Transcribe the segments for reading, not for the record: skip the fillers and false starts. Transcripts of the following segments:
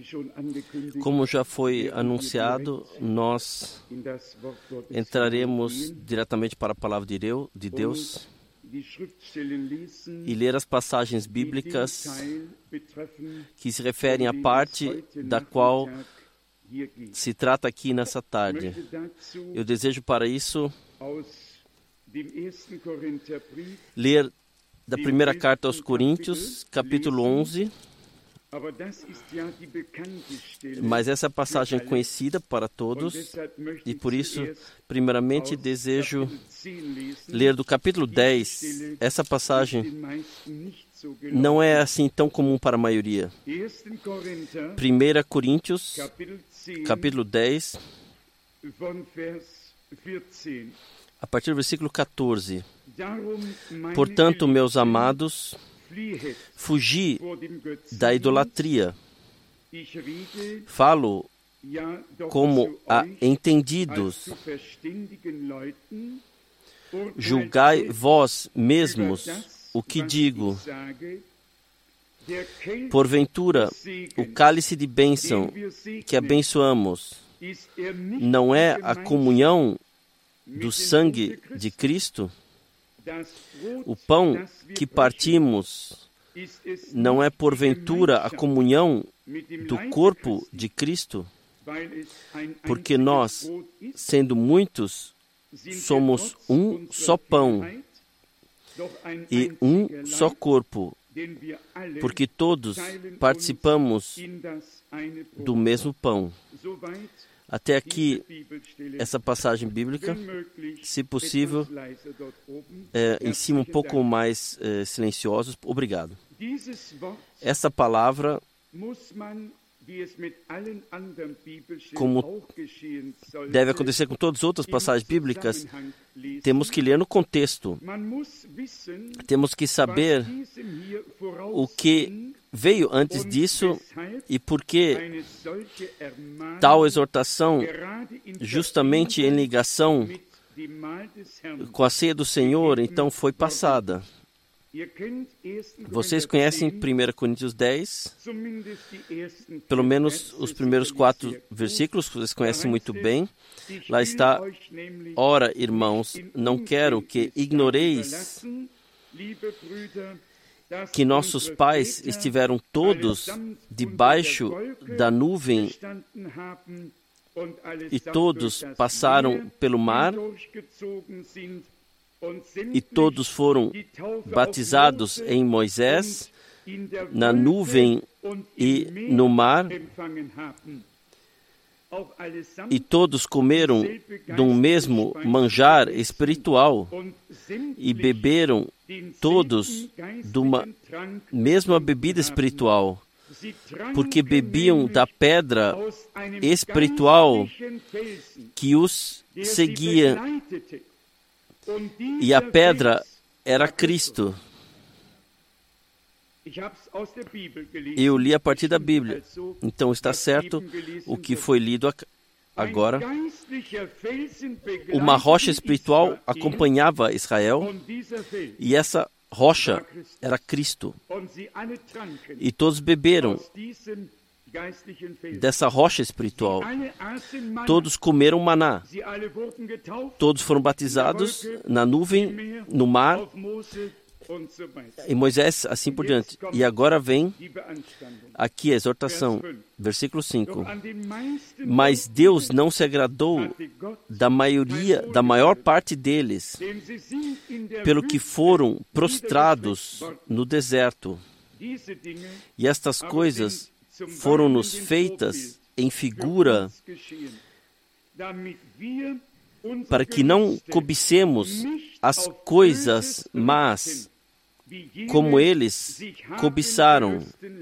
Como já foi anunciado, nós entraremos diretamente para a palavra de Deus e ler as passagens bíblicas que se referem à parte da qual se trata aqui nessa tarde. Eu desejo para isso ler da primeira carta aos Coríntios, capítulo 11, mas essa passagem é conhecida para todos e por isso, primeiramente, desejo ler do capítulo 10. Essa passagem não é assim tão comum para a maioria. 1 Coríntios, capítulo 10, a partir do versículo 14. Portanto, meus amados, fugi da idolatria. Falo como a entendidos. Julgai vós mesmos o que digo. Porventura, o cálice de bênção que abençoamos não é a comunhão do sangue de Cristo? O pão que partimos não é porventura a comunhão do corpo de Cristo? Porque nós, sendo muitos, somos um só pão e um só corpo, porque todos participamos do mesmo pão. Até aqui, essa passagem bíblica, se possível, em cima um pouco mais silenciosos. Obrigado. Essa palavra, como deve acontecer com todas as outras passagens bíblicas, temos que ler no contexto. Temos que saber o que veio antes disso e por que tal exortação, justamente em ligação com a ceia do Senhor, então foi passada. Vocês conhecem 1 Coríntios 10, pelo menos os primeiros 4 versículos, vocês conhecem muito bem. Lá está: ora, irmãos, não quero que ignoreis que nossos pais estiveram todos debaixo da nuvem e todos passaram pelo mar e todos foram batizados em Moisés, na nuvem e no mar, e todos comeram de um mesmo manjar espiritual e beberam todos de uma mesma bebida espiritual, porque bebiam da pedra espiritual que os seguia, e a pedra era Cristo. Eu li a partir da Bíblia, então está certo o que foi lido agora. Uma rocha espiritual acompanhava Israel, e essa rocha era Cristo. E todos beberam dessa rocha espiritual. Todos comeram maná. Todos foram batizados na nuvem, no mar, e Moisés, assim por diante. E agora vem aqui a exortação, versículo 5. Mas Deus não se agradou da maior parte deles, pelo que foram prostrados no deserto. E estas coisas foram-nos feitas em figura, para que não cobicemos as coisas más, como eles cobiçaram.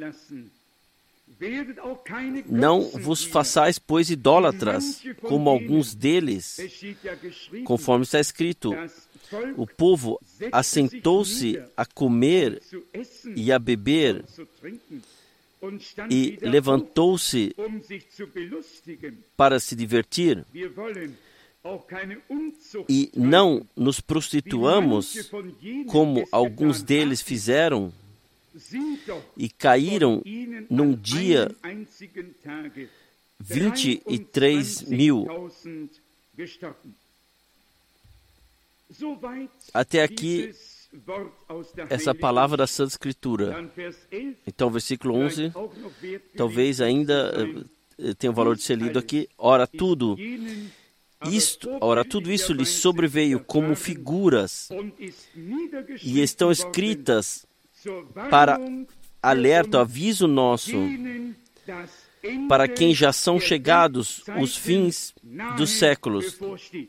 Não vos façais, pois, idólatras, como alguns deles, conforme está escrito: o povo assentou-se a comer e a beber, e levantou-se para se divertir. E não nos prostituamos, como alguns deles fizeram, e caíram num dia 23 mil. Até aqui, essa palavra da Santa Escritura. Então, versículo 11, talvez ainda tenha o valor de ser lido aqui. Ora, tudo isso lhes sobreveio como figuras e estão escritas para alerta, aviso nosso, para quem já são chegados os fins dos séculos.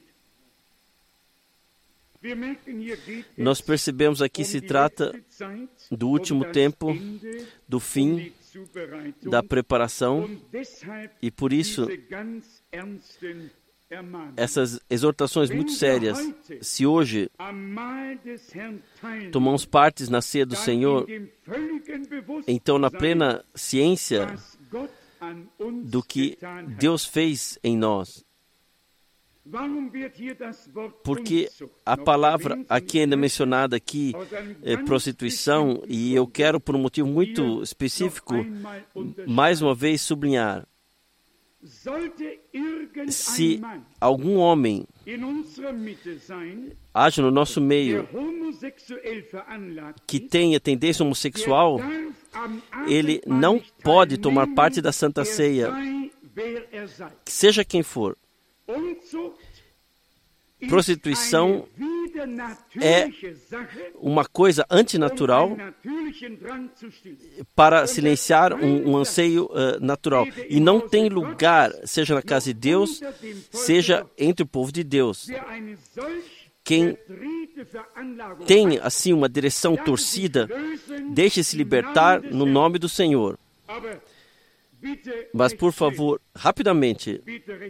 Nós percebemos aqui se trata do último tempo, do fim, da preparação, e por isso essas exortações muito sérias. Se hoje tomamos parte na ceia do Senhor, então na plena ciência do que Deus fez em nós. Porque a palavra aqui ainda mencionada aqui é prostituição, e eu quero, por um motivo muito específico, mais uma vez sublinhar: se algum homem age no nosso meio que tenha tendência homossexual, ele não pode tomar parte da Santa Ceia, seja quem for. Prostituição é uma coisa antinatural para silenciar um anseio natural. E não tem lugar, seja na casa de Deus, seja entre o povo de Deus. Quem tem, assim, uma direção torcida, deixe-se libertar no nome do Senhor. Mas, por favor, rapidamente,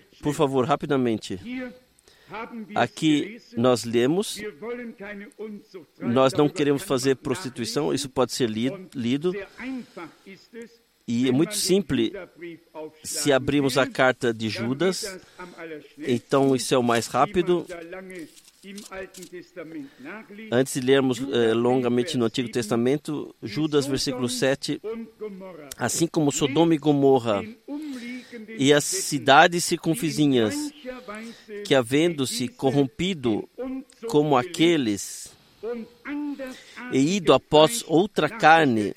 aqui nós lemos, nós não queremos fazer prostituição, isso pode ser lido, e é muito simples se abrirmos a carta de Judas, então isso é o mais rápido. Antes de lermos longamente no Antigo Testamento, Judas, versículo 7, assim como Sodoma e Gomorra e as cidades circunvizinhas, que havendo-se corrompido como aqueles e ido após outra carne,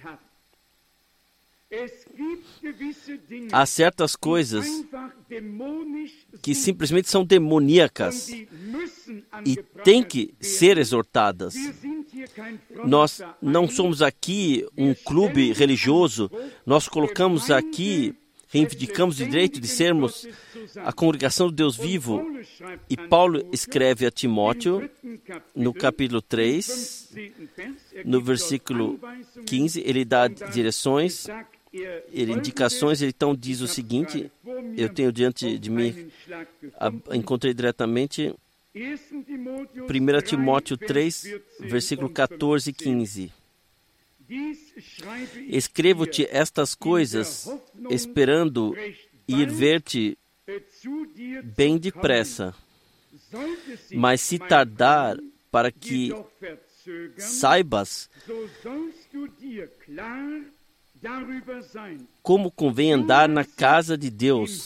há certas coisas que simplesmente são demoníacas e têm que ser exortadas. Nós não somos aqui um clube religioso, nós colocamos aqui, reivindicamos o direito de sermos a congregação do Deus vivo. E Paulo escreve a Timóteo, no capítulo 3, no versículo 15, ele dá direções, indicações. Ele então diz o seguinte, eu tenho diante de mim, encontrei diretamente, 1 Timóteo 3, versículo 14 e 15. Escrevo-te estas coisas, esperando ir ver-te bem depressa. Mas se tardar, para que saibas como convém andar na casa de Deus,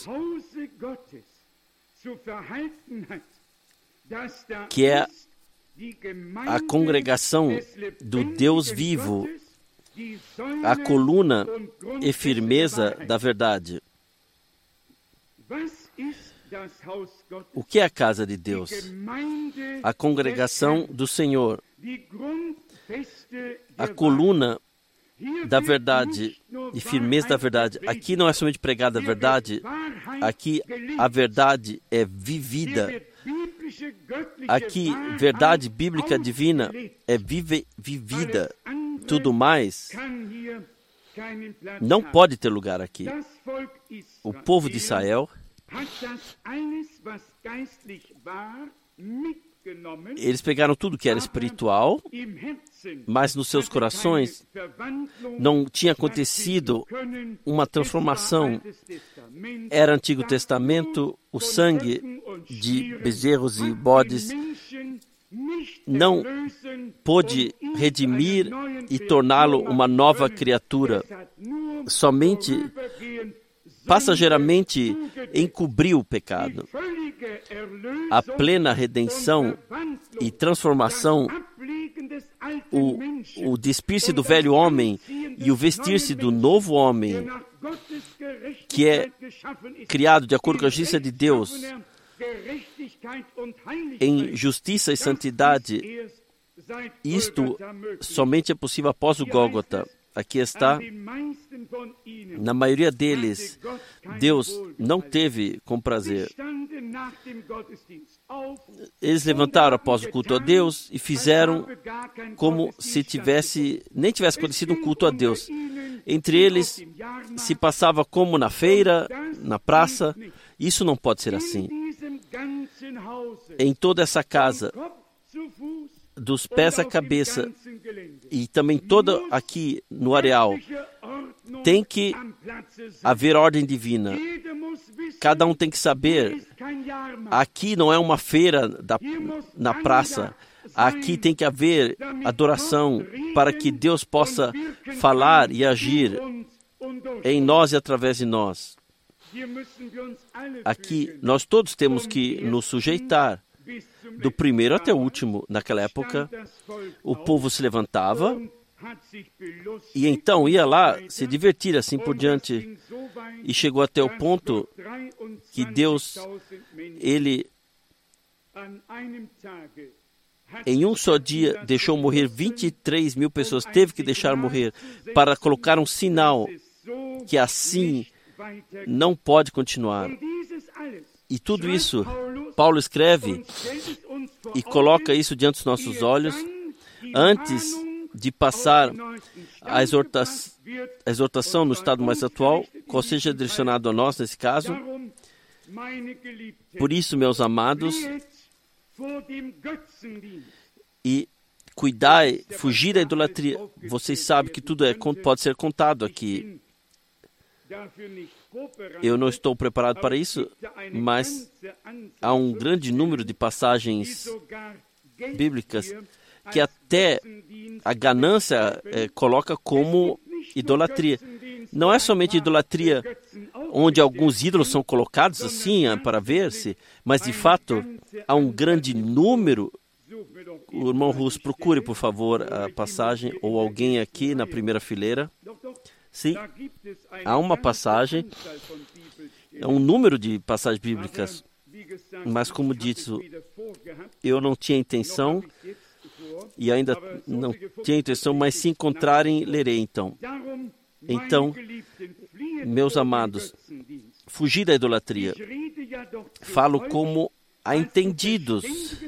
que é a congregação do Deus vivo, a coluna e firmeza da verdade. O que é a casa de Deus? A congregação do Senhor, a coluna da verdade e firmeza da verdade. Aqui não é somente pregada a verdade, aqui a verdade é vivida. Aqui, verdade bíblica divina é vivida. Tudo mais não pode ter lugar aqui. O povo de Israel, eles pegaram tudo que era espiritual, mas nos seus corações não tinha acontecido uma transformação. Era Antigo Testamento, o sangue de bezerros e bodes não pôde redimir e torná-lo uma nova criatura. Somente, passageiramente, encobriu o pecado. A plena redenção e transformação, o despir-se do velho homem e o vestir-se do novo homem, que é criado de acordo com a justiça de Deus, em justiça e santidade, isto somente é possível após o Gólgota. Aqui está, na maioria deles, Deus não teve com prazer. Eles levantaram após o culto a Deus e fizeram como se nem tivesse acontecido um culto a Deus. Entre eles, se passava como na feira, na praça. Isso não pode ser assim. Em toda essa casa, dos pés à cabeça e também toda aqui no areal, tem que haver ordem divina. Cada um tem que saber, aqui não é uma feira na praça. Aqui tem que haver adoração para que Deus possa falar e agir em nós e através de nós. Aqui nós todos temos que nos sujeitar, do primeiro até o último. Naquela época, o povo se levantava e então ia lá se divertir, assim por diante. E chegou até o ponto que Deus, Ele, em um só dia, deixou morrer 23 mil pessoas. Teve que deixar morrer para colocar um sinal que assim não pode continuar. E tudo isso, Paulo escreve e coloca isso diante dos nossos olhos antes de passar a exortação no estado mais atual, qual seja direcionado a nós nesse caso. Por isso, meus amados, e cuidai, fugir da idolatria. Vocês sabem que tudo pode ser contado aqui. Eu não estou preparado para isso, mas há um grande número de passagens bíblicas que até a ganância coloca como idolatria. Não é somente idolatria onde alguns ídolos são colocados assim para ver-se, mas de fato há um grande número. O irmão Russo, procure por favor a passagem, ou alguém aqui na primeira fileira. Sim, há uma passagem, é um número de passagens bíblicas, mas como disse, eu não tinha intenção, e ainda não tinha intenção, mas se encontrarem, lerei então. Então, meus amados, fugir da idolatria. Falo como a entendidos.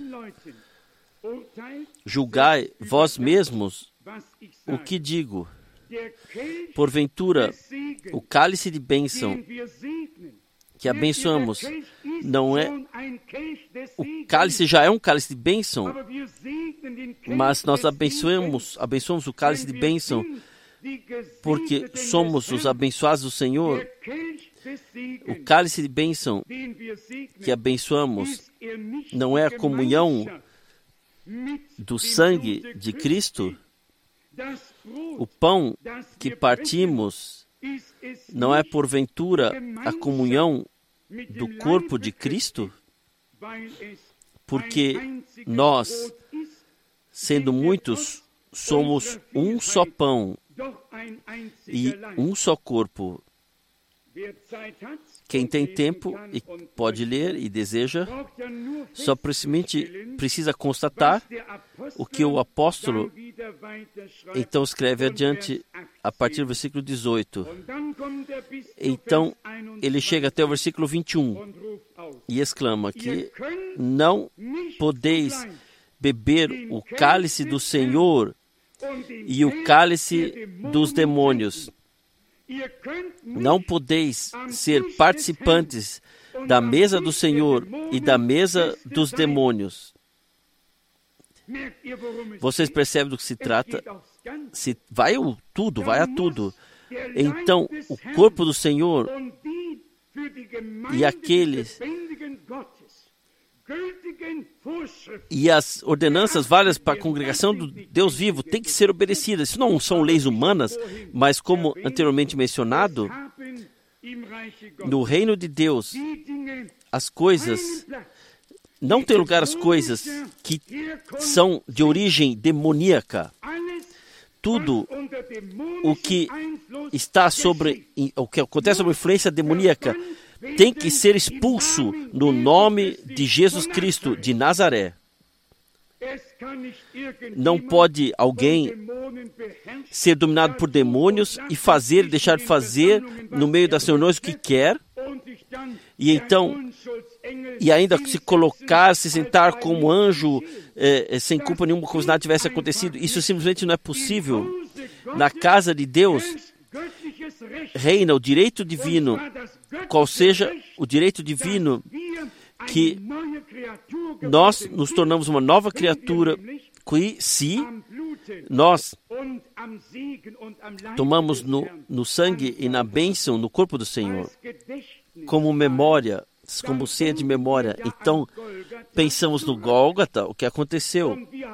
Julgai vós mesmos o que digo. Porventura, o cálice de bênção que abençoamos não é... O cálice já é um cálice de bênção, mas nós abençoamos o cálice de bênção porque somos os abençoados do Senhor. O cálice de bênção que abençoamos não é a comunhão do sangue de Cristo. O pão que partimos não é porventura a comunhão do corpo de Cristo? Porque nós, sendo muitos, somos um só pão e um só corpo. Quem tem tempo e pode ler e deseja, só precisa constatar o que o apóstolo então escreve adiante a partir do versículo 18. Então, ele chega até o versículo 21 e exclama que não podeis beber o cálice do Senhor e o cálice dos demônios. Não podeis ser participantes da mesa do Senhor e da mesa dos demônios. Vocês percebem do que se trata? Vai a tudo. Então, o corpo do Senhor e aqueles E as ordenanças válidas para a congregação do Deus vivo têm que ser obedecidas. Isso não são leis humanas, mas como anteriormente mencionado, no reino de Deus, as coisas, não tem lugar as coisas que são de origem demoníaca. Tudo o que está o que acontece sob influência demoníaca tem que ser expulso no nome de Jesus Cristo de Nazaré. Não pode alguém ser dominado por demônios e deixar de fazer no meio das reuniões o que quer, e então, e ainda se sentar como anjo, sem culpa nenhuma, como se nada tivesse acontecido. Isso simplesmente não é possível. Na casa de Deus reina o direito divino, qual seja o direito divino, que nós nos tornamos uma nova criatura, se nós tomamos no sangue e na bênção no corpo do Senhor, como memória, como ceia de memória. Então, pensamos no Gólgota, o que aconteceu.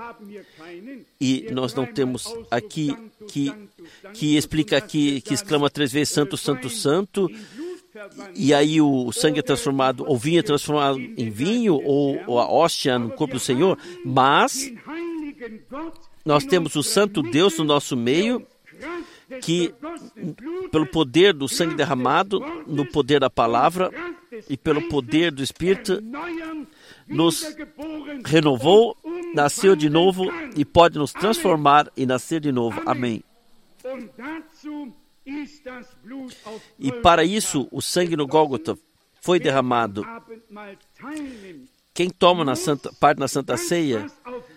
E nós não temos aqui que explica aqui, que exclama 3 vezes Santo, Santo, Santo, e aí o sangue é transformado, ou vinho é transformado em vinho, ou a hóstia no corpo do Senhor, mas nós temos o Santo Deus no nosso meio, que pelo poder do sangue derramado, no poder da palavra e pelo poder do Espírito, nos renovou, nasceu de novo e pode nos transformar e nascer de novo. Amém. E para isso, o sangue no Gólgota foi derramado. Quem toma parte na Santa Ceia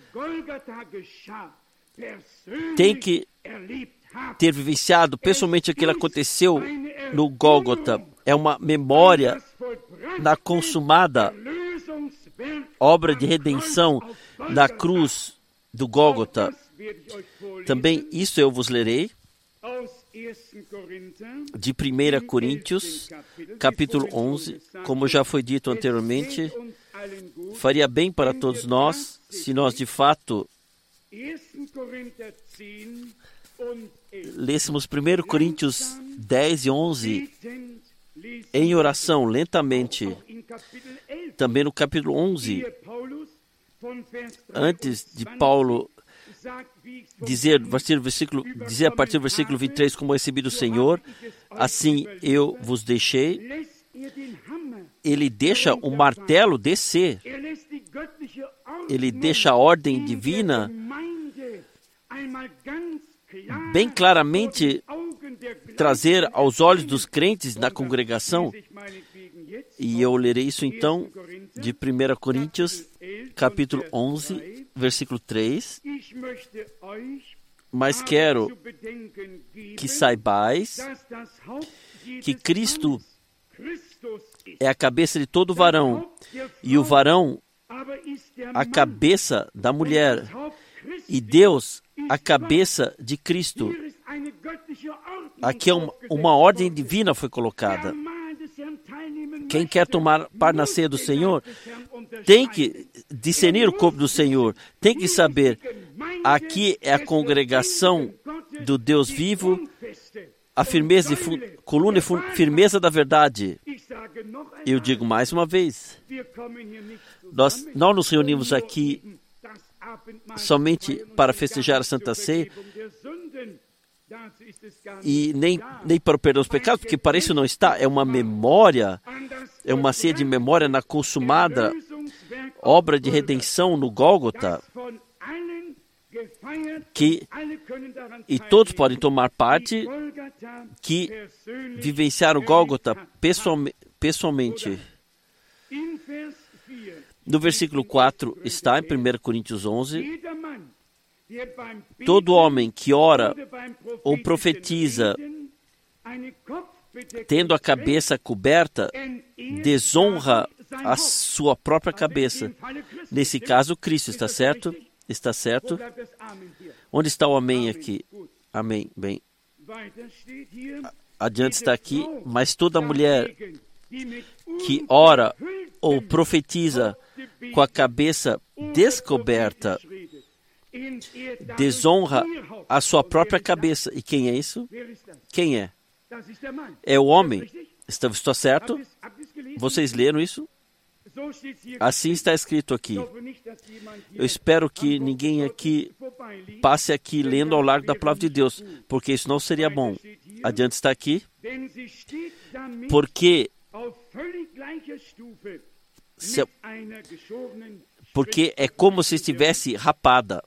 tem que ter vivenciado pessoalmente aquilo que aconteceu no Gólgota. É uma memória da consumada obra de redenção na cruz do Gólgota. Também isso eu vos lerei de 1 Coríntios, capítulo 11, como já foi dito anteriormente. Faria bem para todos nós se nós de fato lêssemos 1 Coríntios 10 e 11 em oração, lentamente. Também no capítulo 11, antes de Paulo dizer a partir do versículo 23, como recebi do Senhor, assim eu vos deixei. Ele deixa o martelo descer. Ele deixa a ordem divina bem claramente trazer aos olhos dos crentes na congregação. E eu lerei isso então de 1 Coríntios, capítulo 11, versículo 3. Mas quero que saibais que Cristo é a cabeça de todo varão, e o varão a cabeça da mulher, e Deus a cabeça de Cristo. Aqui uma ordem divina foi colocada. Quem quer tomar parte na ceia do Senhor tem que discernir o corpo do Senhor, tem que saber, aqui é a congregação do Deus vivo, a firmeza coluna e firmeza da verdade. Eu digo mais uma vez, nós não nos reunimos aqui somente para festejar a Santa Ceia e nem para o perdão dos pecados, porque para isso não está. É uma memória, é uma ceia de memória na consumada obra de redenção no Gólgota, e todos podem tomar parte, que vivenciaram o Gólgota pessoalmente. No versículo 4 está, em 1 Coríntios 11, todo homem que ora ou profetiza tendo a cabeça coberta, desonra a sua própria cabeça. Nesse caso, Cristo, está certo? Está certo? Onde está o amém aqui? Amém. Bem, adiante está aqui, mas toda mulher que ora ou profetiza com a cabeça descoberta, desonra a sua própria cabeça. E quem é isso? Quem é? É o homem. Estou certo? Vocês leram isso? Assim está escrito aqui. Eu espero que ninguém aqui passe aqui lendo ao largo da palavra de Deus, porque isso não seria bom. Adiante está aqui. Porque é como se estivesse rapada.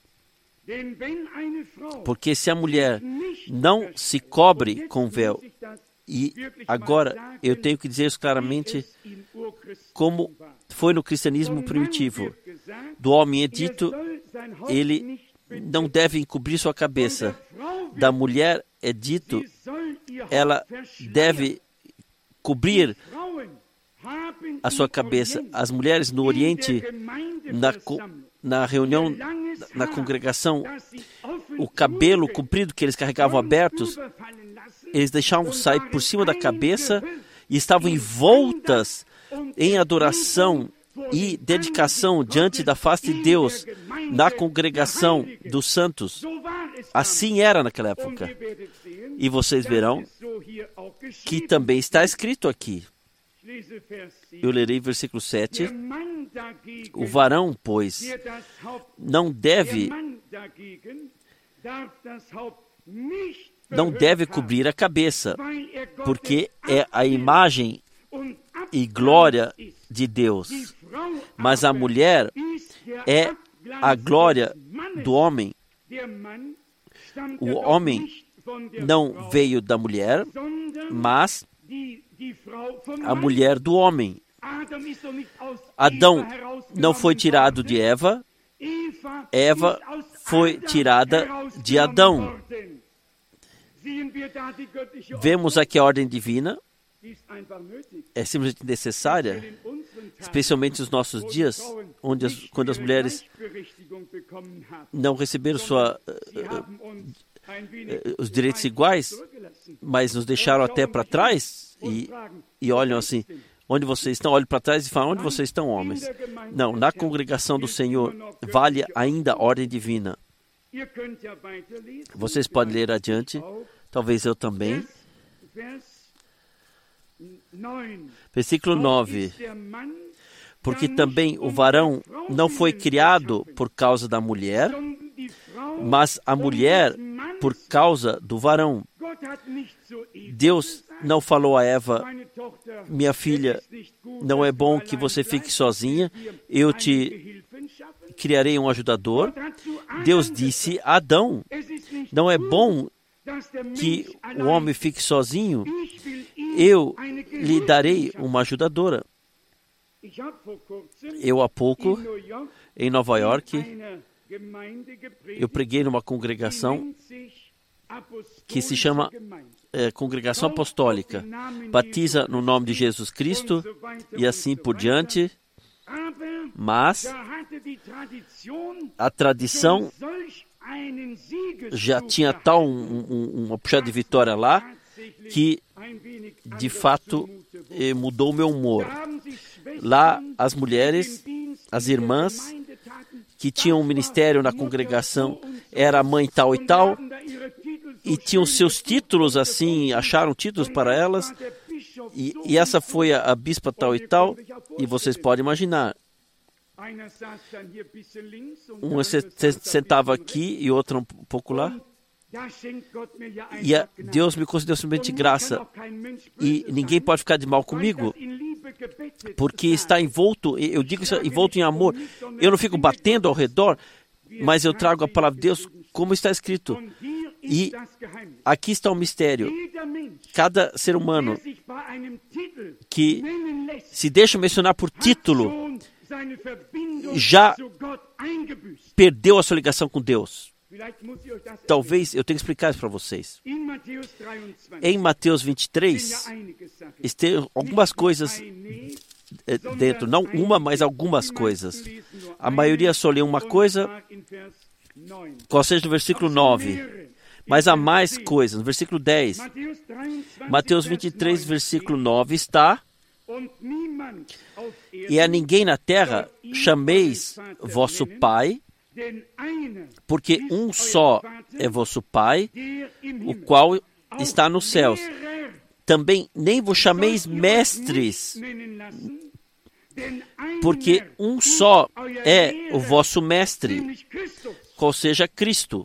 Porque se a mulher não se cobre com véu, e agora eu tenho que dizer isso claramente, como foi no cristianismo primitivo, do homem é dito, ele não deve encobrir sua cabeça. Da mulher é dito, ela deve cobrir a sua cabeça. As mulheres no Oriente, na reunião, na congregação, o cabelo comprido que eles carregavam abertos, eles deixavam sair por cima da cabeça e estavam envoltas em adoração e dedicação diante da face de Deus, na congregação dos santos. Assim era naquela época. E vocês verão que também está escrito aqui. Eu lerei versículo 7. O varão, pois, não deve cobrir a cabeça, porque é a imagem e glória de Deus. Mas a mulher é a glória do homem. O homem não veio da mulher, mas a mulher do homem. Adão não foi tirado de Eva, Eva foi tirada de Adão. Vemos aqui a ordem divina, é simplesmente necessária, especialmente nos nossos dias, quando as mulheres não receberam os direitos iguais, mas nos deixaram até para trás e olham assim, onde vocês estão? Olham para trás e falam, onde vocês estão, homens? Não, na congregação do Senhor vale ainda a ordem divina. Vocês podem ler adiante, talvez eu também. Versículo 9. Porque também o varão não foi criado por causa da mulher, mas a mulher por causa do varão. Deus não falou a Eva, minha filha, não é bom que você fique sozinha, eu te criarei um ajudador. Deus disse a Adão, não é bom que o homem fique sozinho, eu lhe darei uma ajudadora. Eu há pouco, em Nova York, eu preguei numa congregação que se chama Congregação Apostólica. Batiza no nome de Jesus Cristo e assim por diante. Mas a tradição já tinha tal uma puxada de vitória lá que, de fato, mudou o meu humor. Lá, as mulheres, as irmãs que tinham um ministério na congregação, era a mãe tal e tal, e tinham seus títulos assim, acharam títulos para elas, e essa foi a bispa tal e tal, e vocês podem imaginar. Um sentava aqui e outro um pouco lá. E Deus me concedeu simplesmente graça. E ninguém pode ficar de mal comigo, porque está envolto, eu digo isso, envolto em amor. Eu não fico batendo ao redor, mas eu trago a palavra de Deus como está escrito. E aqui está o mistério. Cada ser humano que se deixa mencionar por título já perdeu a sua ligação com Deus. Talvez eu tenha que explicar isso para vocês. Em Mateus 23, tem algumas coisas dentro. Não uma, mas algumas coisas. A maioria só lê uma coisa, qual seja no versículo 9. Mas há mais coisas. No versículo 10. Mateus 23, versículo 9 está: E a ninguém na terra chameis vosso Pai, porque um só é vosso Pai, o qual está nos céus. Também nem vos chameis mestres, porque um só é o vosso mestre, qual seja Cristo.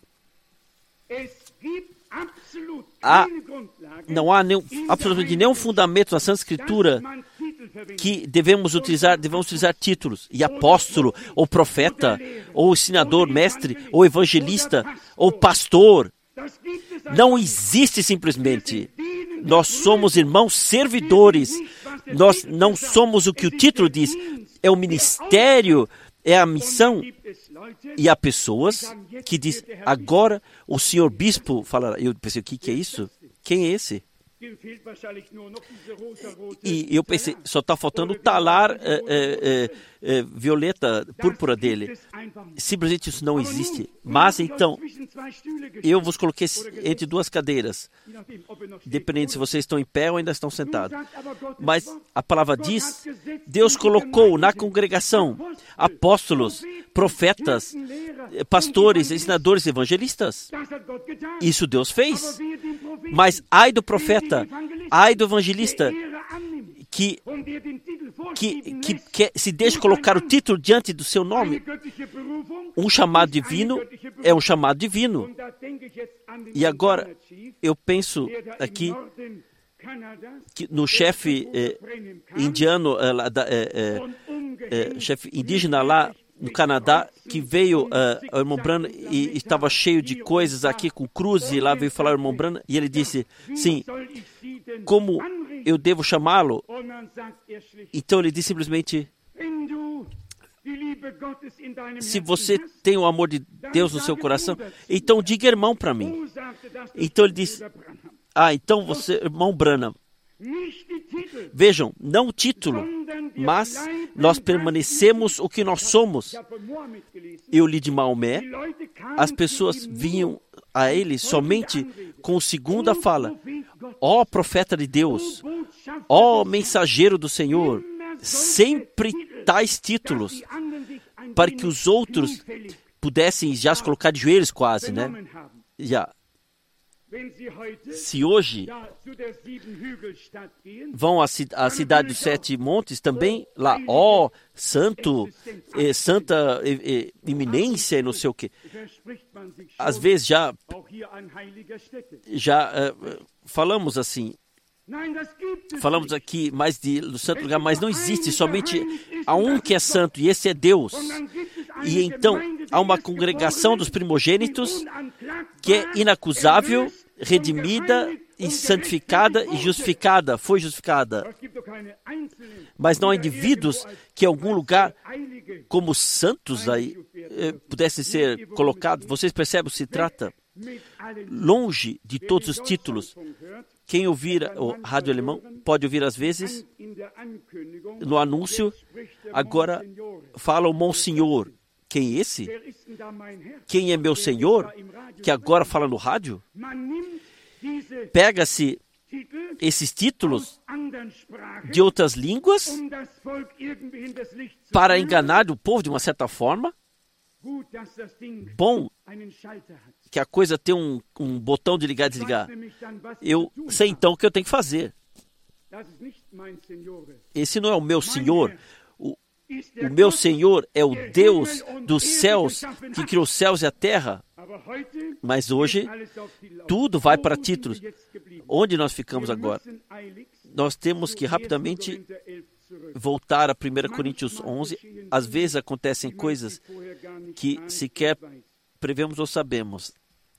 Não há absolutamente nenhum fundamento na Santa Escritura que devemos utilizar títulos, e apóstolo, ou profeta, ou ensinador, mestre, ou evangelista, ou pastor. Não existe simplesmente. Nós somos irmãos servidores. Nós não somos o que o título diz. É o ministério, é a missão. E há pessoas que dizem, agora o senhor bispo falará. Eu pensei, o que é isso? Quem é esse? E eu pensei, só está faltando o talar violeta, púrpura dele. Simplesmente isso não existe. Mas então, eu vos coloquei entre duas cadeiras, dependendo se vocês estão em pé ou ainda estão sentados. Mas a palavra diz, Deus colocou na congregação apóstolos, profetas, pastores, ensinadores, evangelistas. Isso Deus fez. Mas ai do profeta, ai do evangelista, que se deixa colocar o título diante do seu nome. Um chamado divino é um chamado divino. E agora, eu penso aqui que no chefe indiano, chefe indígena lá no Canadá, que veio o irmão Branham e estava cheio de coisas aqui com cruz, e lá veio falar o irmão Branham, e ele disse, sim, como eu devo chamá-lo? Então ele disse simplesmente, se você tem o amor de Deus no seu coração, então diga irmão para mim. Então ele disse, então você, irmão Branham. Vejam, não o título, mas nós permanecemos o que nós somos. Eu li de Maomé, as pessoas vinham a ele somente com segunda fala, ó profeta de Deus, ó mensageiro do Senhor, sempre tais títulos, para que os outros pudessem já se colocar de joelhos quase, né? Já. Se hoje vão à cidade dos 7 montes também, lá, santo, santa eminência e não sei o quê. Às vezes já falamos assim, falamos aqui mais do santo lugar, mas não existe, somente há um que é santo, e esse é Deus. E então há uma congregação dos primogênitos que é inacusável, redimida e santificada e justificada, foi justificada. Mas não há indivíduos que em algum lugar, como santos, aí pudessem ser colocados. Vocês percebem o que se trata? Longe de todos os títulos. Quem ouvir o rádio alemão pode ouvir às vezes no anúncio, agora fala o Monsenhor. Quem é esse? Quem é meu Senhor? Que agora fala no rádio? Pega-se esses títulos de outras línguas para enganar o povo de uma certa forma. Bom que a coisa tem um botão de ligar e desligar. Eu sei então o que eu tenho que fazer. Esse não é o meu Senhor. O meu Senhor é o Deus dos céus, que criou os céus e a terra. Mas hoje, tudo vai para títulos. Onde nós ficamos agora? Nós temos que rapidamente voltar a 1 Coríntios 11. Às vezes acontecem coisas que sequer prevemos ou sabemos.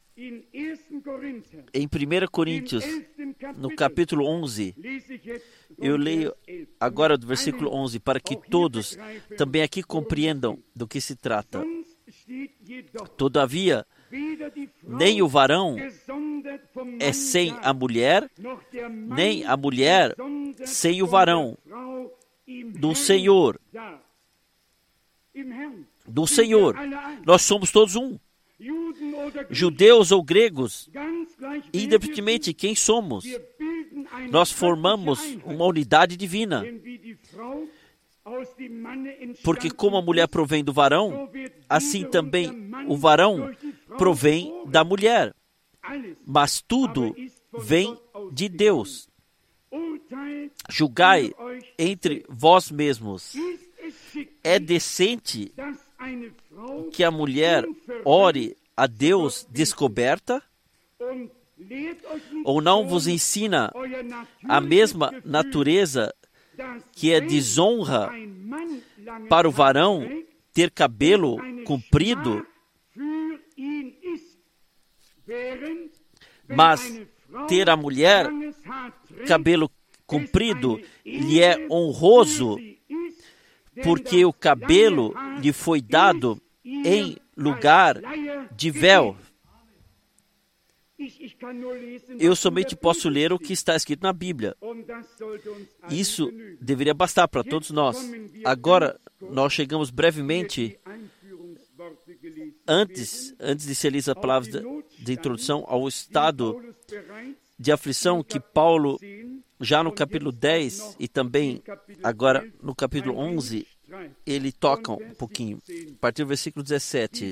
Em 1 Coríntios, no capítulo 11, eu leio agora do versículo 11, para que todos também aqui compreendam do que se trata. Todavia, nem o varão é sem a mulher, nem a mulher sem o varão, do Senhor. Do Senhor. Nós somos todos um. Judeus ou gregos, independentemente de quem somos, nós formamos uma unidade divina. Porque como a mulher provém do varão, assim também o varão provém da mulher. Mas tudo vem de Deus. Julgai entre vós mesmos. É decente que a mulher ore a Deus descoberta? Ou não vos ensina a mesma natureza que é desonra para o varão ter cabelo comprido, mas ter a mulher cabelo comprido lhe é honroso, porque o cabelo lhe foi dado em lugar de véu. Eu somente posso ler o que está escrito na Bíblia. Isso deveria bastar para todos nós. Agora, nós chegamos brevemente, antes de ser lidas as palavras de introdução, ao estado de aflição que Paulo, já no capítulo 10 e também agora no capítulo 11, ele toca um pouquinho. A partir do versículo 17.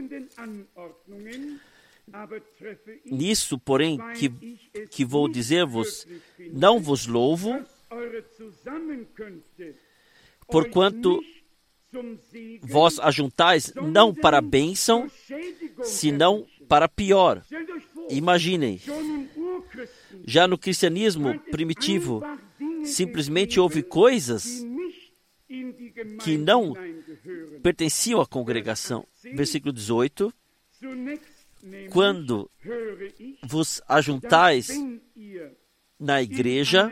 Nisso, porém, que vou dizer-vos, não vos louvo, porquanto vós ajuntais não para a bênção, senão para pior. Imaginem, já no cristianismo primitivo, simplesmente houve coisas que não pertenciam à congregação. Versículo 18. Quando vos ajuntais na igreja,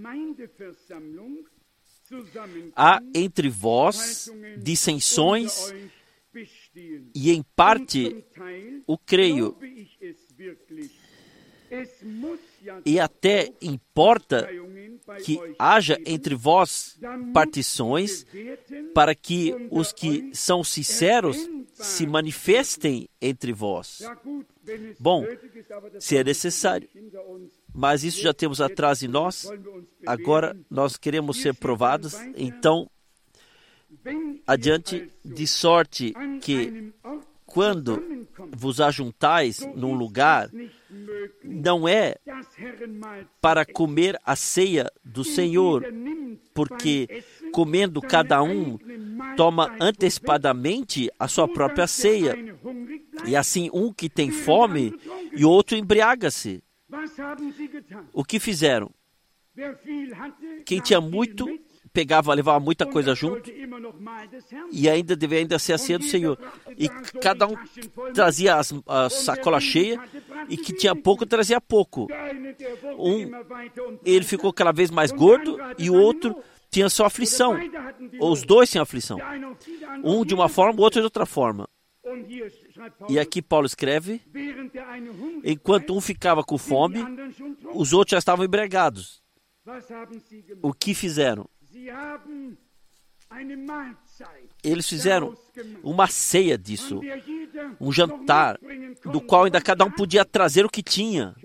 há entre vós dissensões, e em parte o creio. E até importa que haja entre vós partições, para que os que são sinceros se manifestem entre vós. Bom, se é necessário, mas isso já temos atrás de nós, agora nós queremos ser provados, então, adiante, de sorte que, quando vos ajuntais num lugar, não é para comer a ceia do Senhor, porque comendo cada um toma antecipadamente a sua própria ceia, e assim um que tem fome e outro embriaga-se. O que fizeram? Quem tinha muito levava muita coisa junto e ainda devia ser a ceia do Senhor. E cada um trazia a sacola cheia e que tinha pouco trazia pouco. Ele ficou cada vez mais gordo e o outro tinha sua aflição. Os dois tinham aflição. Um de uma forma, o outro de outra forma. E aqui Paulo escreve, enquanto um ficava com fome, os outros já estavam embriagados. O que fizeram? Eles fizeram uma ceia disso, um jantar, do qual ainda cada um podia trazer o que tinha.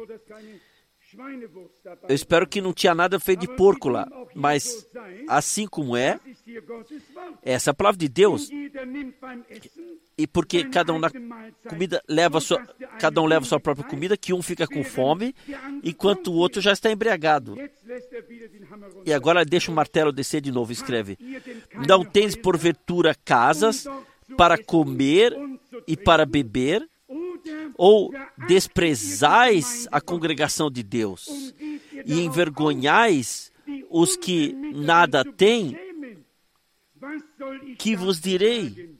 Eu espero que não tinha nada feito de porco lá, mas assim como essa é a palavra de Deus. E porque cada um na comida cada um leva a sua própria comida, que um fica com fome, enquanto o outro já está embriagado. E agora deixa o martelo descer de novo, escreve: não tendes porventura casas para comer e para beber, ou desprezais a congregação de Deus e envergonhais os que nada têm? Que vos direi?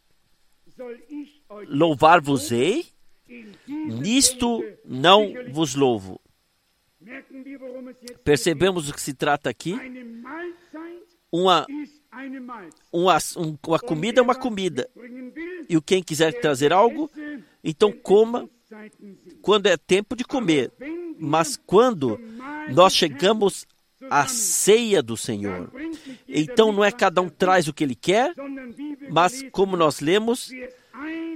Louvar-vos-ei? Nisto não vos louvo. Percebemos o que se trata aqui? Uma comida é uma comida. E quem quiser trazer algo, então coma quando é tempo de comer. Mas quando nós chegamos à ceia do Senhor, então não é cada um traz o que ele quer, mas como nós lemos,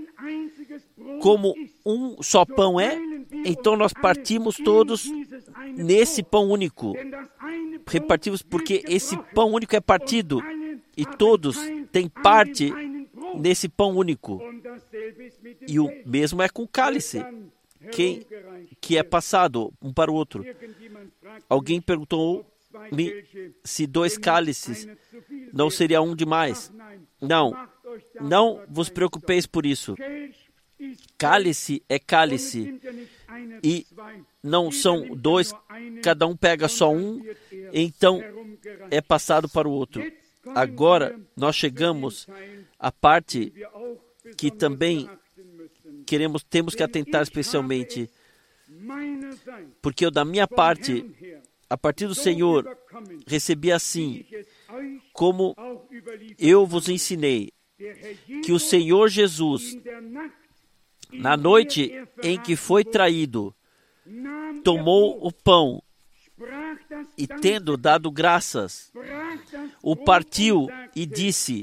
como um só pão é, então nós partimos todos nesse pão único. Repartimos porque esse pão único é partido e todos têm parte nesse pão único. E o mesmo é com o cálice, que é passado um para o outro. Alguém perguntou-me se 2 cálices não seria um demais. Não vos preocupeis por isso. Cálice é cálice. E não são 2, cada um pega só um, então é passado para o outro. Agora nós chegamos à parte que também temos que atentar especialmente, porque eu da minha parte, a partir do Senhor, recebi assim, como eu vos ensinei, que o Senhor Jesus, na noite em que foi traído, tomou o pão e, tendo dado graças, o partiu e disse: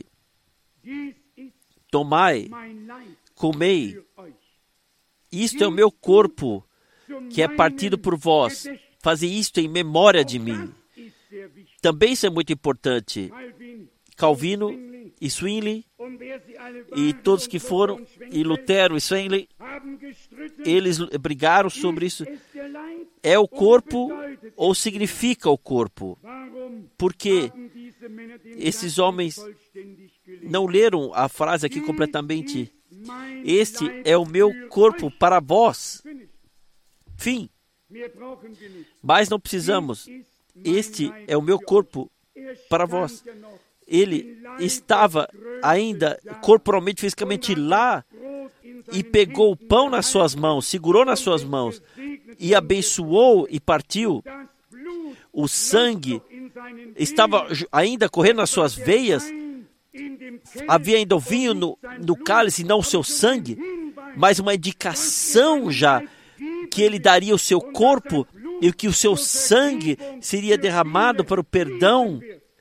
tomai, comei, isto é o meu corpo, que é partido por vós, fazei isto em memória de mim. Também isso é muito importante. Calvino e Zwingli, e todos que foram, e Lutero e Zwingli, eles brigaram sobre isso. É o corpo ou significa o corpo? Porque esses homens não leram a frase aqui completamente. Este é o meu corpo para vós. Fim. Mas não precisamos. Este é o meu corpo para vós. Ele estava ainda corporalmente, fisicamente lá e pegou o pão nas suas mãos, segurou nas suas mãos e abençoou e partiu. O sangue estava ainda correndo nas suas veias. Havia ainda o vinho no cálice, não o seu sangue, mas uma indicação já que ele daria o seu corpo e que o seu sangue seria derramado para o perdão.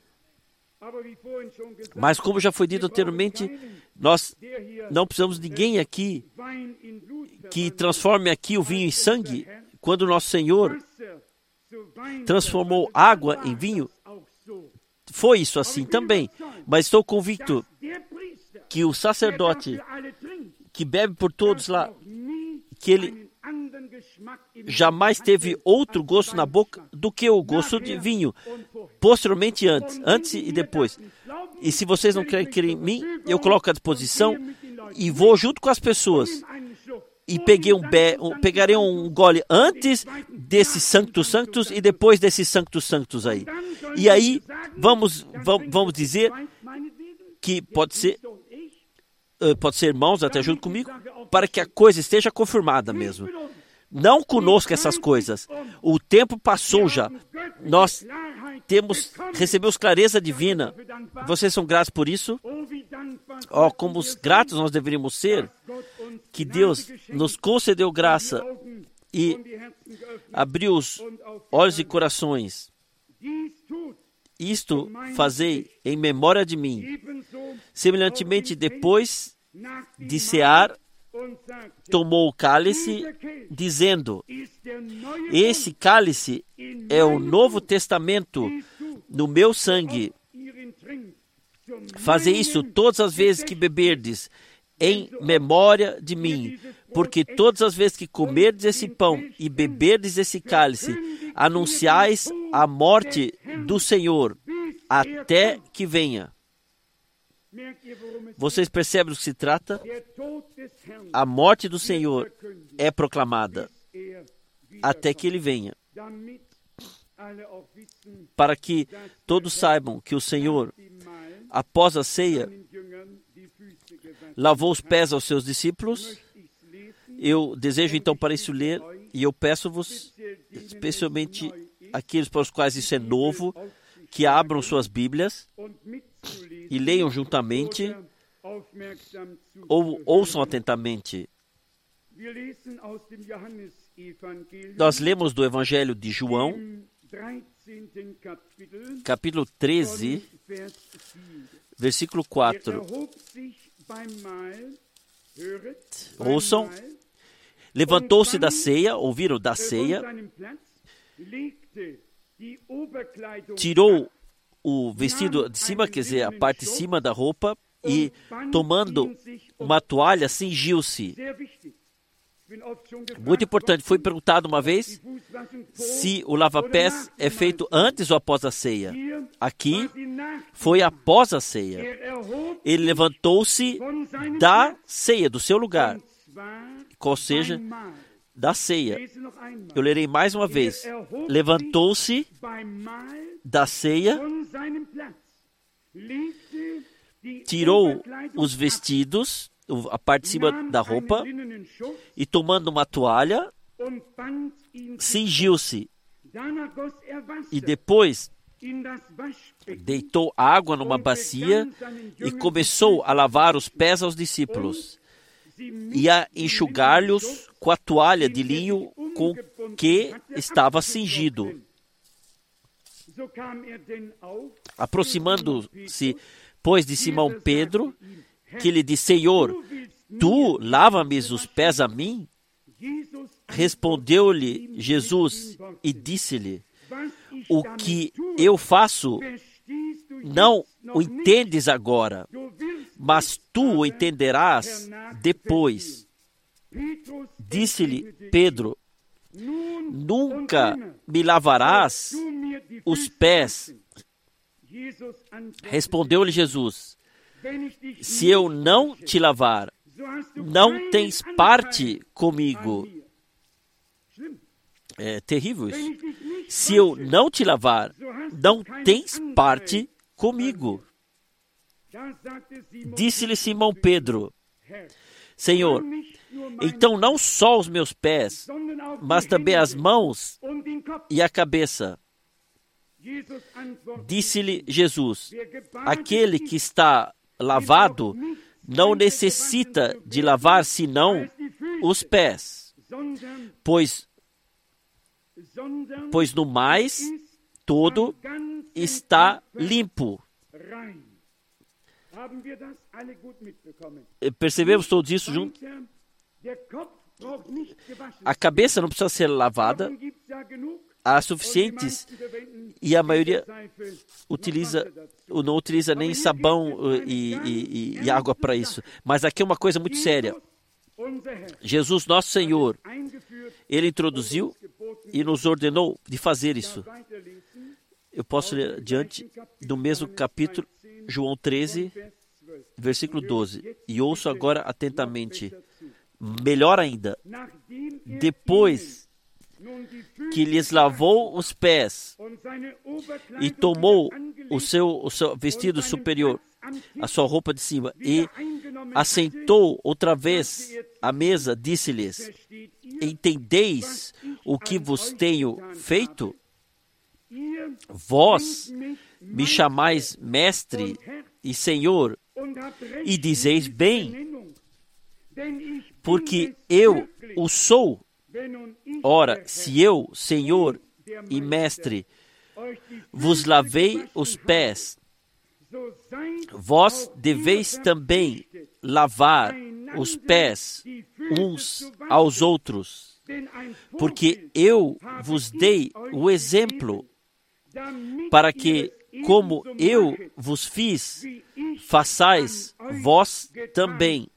Mas como já foi dito anteriormente, nós não precisamos de ninguém aqui que transforme aqui o vinho em sangue. Quando o nosso Senhor transformou água em vinho, foi isso assim também. Mas estou convicto que o sacerdote que bebe por todos lá, que ele jamais teve outro gosto na boca do que o gosto de vinho, posteriormente antes e depois. E se vocês não querem crer em mim, eu coloco à disposição e vou junto com as pessoas. E pegarei um gole antes desse Sanctus Sanctus e depois desse Sanctus Sanctus aí. E aí vamos dizer que pode ser irmãos até junto comigo, para que a coisa esteja confirmada mesmo. Não conosco essas coisas. O tempo passou já. Nós recebemos clareza divina. Vocês são gratos por isso? Como gratos nós deveríamos ser, que Deus nos concedeu graça e abriu os olhos e corações. Isto fazei em memória de mim. Semelhantemente, depois de cear, tomou o cálice, dizendo: esse cálice é o Novo Testamento no meu sangue. Fazei isso todas as vezes que beberdes, em memória de mim, porque todas as vezes que comerdes esse pão e beberdes esse cálice, anunciais a morte do Senhor até que venha. Vocês percebem do que se trata? A morte do Senhor é proclamada até que Ele venha, para que todos saibam que o Senhor, após a ceia, lavou os pés aos seus discípulos. Eu desejo então para isso ler, e eu peço-vos, especialmente aqueles para os quais isso é novo, que abram suas Bíblias e leiam juntamente ou ouçam atentamente. Nós lemos do Evangelho de João, capítulo 13, versículo 4. Ouçam. Levantou-se da ceia, ouviram da ceia, tirou o vestido de cima, quer dizer, a parte de cima da roupa, e tomando uma toalha, cingiu-se. Muito importante, foi perguntado uma vez se o lava-pés é feito antes ou após a ceia. Aqui foi após a ceia. Ele levantou-se da ceia, do seu lugar, ou seja, da ceia. Eu lerei mais uma vez. Levantou-se da ceia, tirou os vestidos, a parte de cima da roupa, e tomando uma toalha, cingiu-se. E depois deitou água numa bacia e começou a lavar os pés aos discípulos e a enxugar-lhes com a toalha de linho com que estava cingido. Aproximando-se, pois, de Simão Pedro, que lhe disse: Senhor, tu lava-me os pés a mim? Respondeu-lhe Jesus e disse-lhe: o que eu faço não o entendes agora, mas tu o entenderás depois. Disse-lhe Pedro: nunca me lavarás os pés. Respondeu-lhe Jesus: se eu não te lavar, não tens parte comigo. É terrível isso. Se eu não te lavar, não tens parte comigo. Disse-lhe Simão Pedro: Senhor, então não só os meus pés, mas também as mãos e a cabeça. Disse-lhe Jesus: aquele que está lavado não necessita de lavar senão os pés, pois no mais todo está limpo. Percebemos todos isso juntos? A cabeça não precisa ser lavada, há suficientes, e a maioria não utiliza nem sabão e água para isso. Mas aqui é uma coisa muito séria. Jesus, nosso Senhor, Ele introduziu e nos ordenou de fazer isso. Eu posso ler adiante do mesmo capítulo, João 13, versículo 12. E ouço agora atentamente. Melhor ainda, depois que lhes lavou os pés e tomou o seu vestido superior, a sua roupa de cima, e assentou outra vez à mesa, disse-lhes: entendeis o que vos tenho feito? Vós me chamais mestre e senhor, e dizeis bem, porque eu o sou. Ora, se eu, senhor e mestre, vos lavei os pés, vós deveis também lavar os pés uns aos outros, porque eu vos dei o exemplo, para que, como eu vos fiz, façais vós também.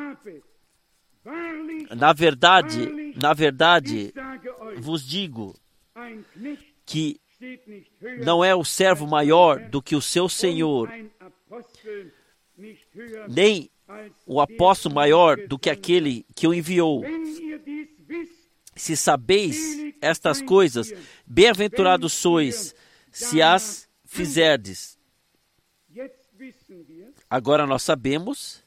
Na verdade, vos digo que não é o servo maior do que o seu senhor, nem o apóstolo maior do que aquele que o enviou. Se sabeis estas coisas, bem-aventurados sois, se as fizerdes. Agora nós sabemos,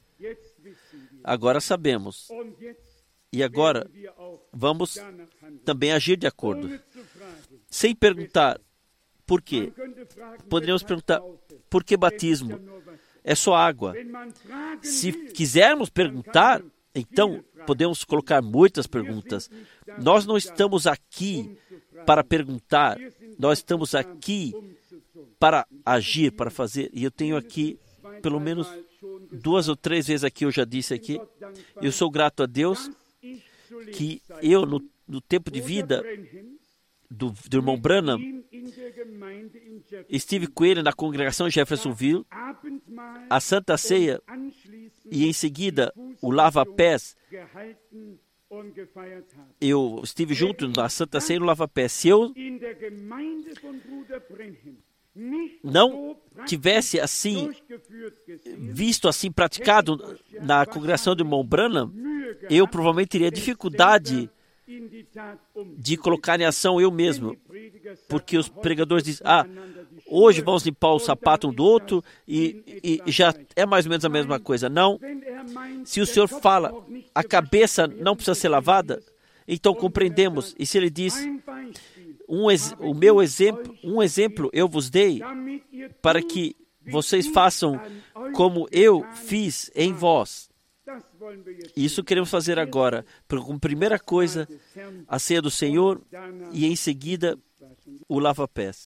e agora vamos também agir de acordo, sem perguntar por quê. Poderíamos perguntar: por que batismo? É só água. Se quisermos perguntar, então podemos colocar muitas perguntas. Nós não estamos aqui para perguntar, nós estamos aqui para agir, para fazer. E eu tenho aqui, pelo menos 2 ou 3 vezes aqui, eu já disse aqui, eu sou grato a Deus que eu, no tempo de vida, do irmão Branham, estive com ele na congregação em Jeffersonville, a Santa Ceia e em seguida o lava-pés. Eu estive junto na Santa Ceia e no lava-pés. Se eu não tivesse assim, visto assim, praticado na congregação do irmão Branham, eu provavelmente teria dificuldade de colocar em ação eu mesmo, porque os pregadores dizem, hoje vamos limpar o sapato um do outro e já é mais ou menos a mesma coisa. Não, se o Senhor fala, a cabeça não precisa ser lavada, então compreendemos. E se Ele diz, um exemplo eu vos dei, para que vocês façam como eu fiz em vós. Isso queremos fazer agora. Como primeira coisa, a ceia do Senhor e em seguida o lava-pés.